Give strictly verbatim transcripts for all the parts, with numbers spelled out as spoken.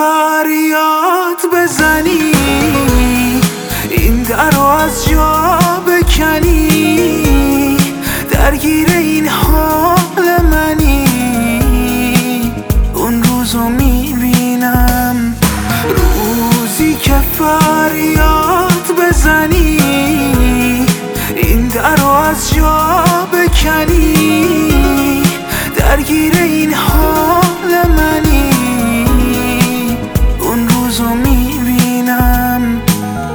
فریاد بزنی، این در رو از جا بکنی، درگیر این حال منی. اون روزو میبینم، روزی که فریاد بزنی، این در رو از جا بکنی، درگیر این حال منی. اون روزو میبینم.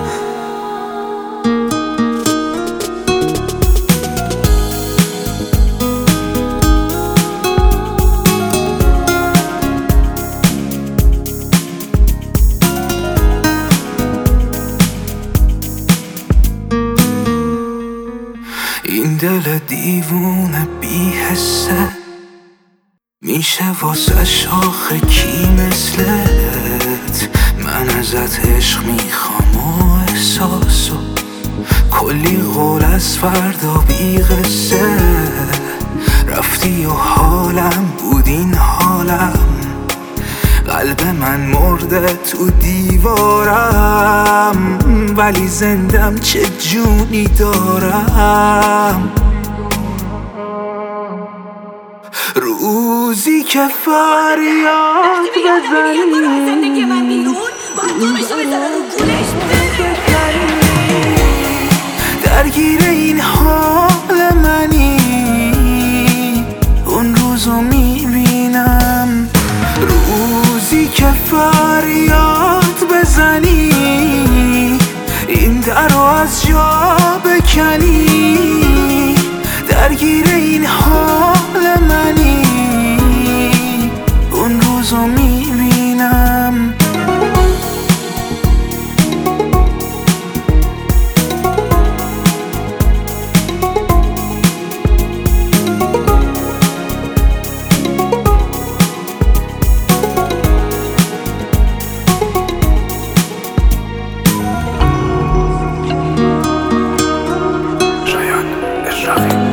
این دل دیوونه بی حسه، میشه واسه شاخه کی مثلت؟ من ازت عشق میخوام و احساس و کلی قول از فردا بی قصه. رفتی و حالم بود این حالم، قلب من مرده تو دیوارم، ولی زندم چه جونی دارم. روزی که فریاد بزنی، درگیر این حال منی. اون روزو میبینم، روزی که فریاد بزنی، این در رو از جا بکنی، درگیر این حال منی. اون روزو میبینم. شایان اشرافی